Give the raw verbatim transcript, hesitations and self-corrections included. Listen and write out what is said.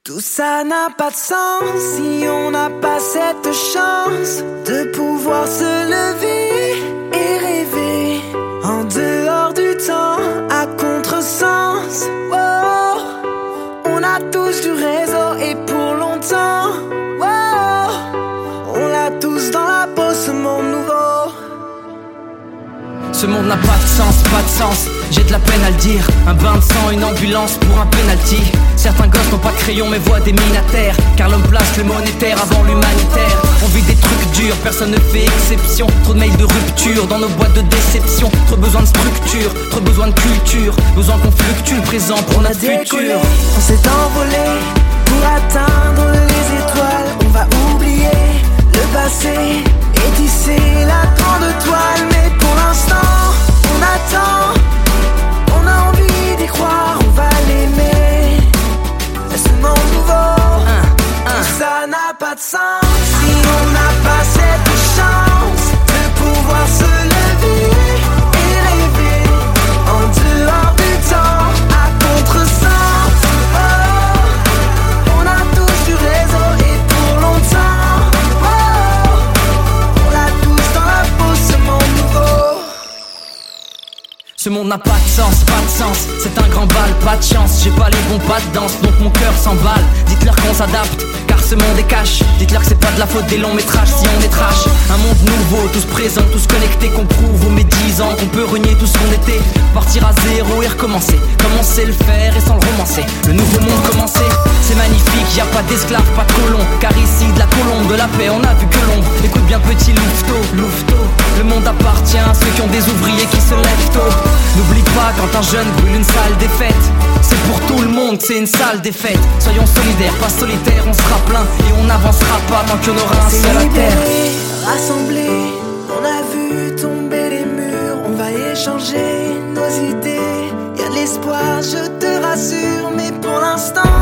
Tout ça n'a pas de sens si on n'a pas cette chance de pouvoir se lever et rêver en dehors du temps à contresens. Oh, on a tous du réseau et pour longtemps. Oh, on l'a tous dans la peau, ce monde nouveau. Ce monde n'a pas de sens, pas de sens, j'ai de la peine à le dire. Un bain de sang, une ambulance pour un penalty. Certains gosses n'ont pas de crayon mais voient des mines à terre, car l'homme place le monétaire avant l'humanitaire. On vit des trucs durs, personne ne fait exception. Trop de mails de rupture dans nos boîtes de déception. Trop besoin de structure, trop besoin de culture. Besoin qu'on fluctue le présent pour notre futur. On s'est envolé pour atteindre les étoiles. On va oublier le passé et tisser la grande toile. Mais pour l'instant, on attend. On a envie d'y croire, on va l'aimer. Ce monde nouveau, un, un. Tout ça n'a pas de sens si on n'a pas cette chance de pouvoir se lever et rêver en dehors du temps à contresens. Oh, on a tous du réseau et pour longtemps. Oh, on l'a tous dans la peau, ce monde nouveau. Ce monde n'a pas de sens, pas de sens, c'est un grand bal, pas de chance. J'ai pas les bons pas de danse, donc mon cœur s'emballe. Dites-leur qu'on s'adapte, car ce monde est cash. Dites-leur que c'est pas de la faute des longs métrages si on est trash. Un monde nouveau, tous présents, tous connectés, qu'on prouve aux médisants qu'on peut renier tout ce qu'on était. Partir à zéro et recommencer, comme on sait le faire et sans le romancer. Le nouveau monde commencer, c'est magnifique, y a pas d'esclaves, pas de colons. Car ici, de la colombe, de la paix, on a vu que l'ombre. Écoute bien petit louveteau, louveteau. Le monde appartient à ceux qui ont des ouvriers qui se lèvent tôt. N'oublie pas quand un jeune brûle une salle défaite, c'est pour tout le monde, c'est une salle défaite. Soyons solidaires, pas solitaires, on sera plein et on n'avancera pas tant qu'il y en aura un seul à terre. Rassemblés, on a vu tomber les murs, on va échanger nos idées. Y'a de l'espoir, je te rassure, mais pour l'instant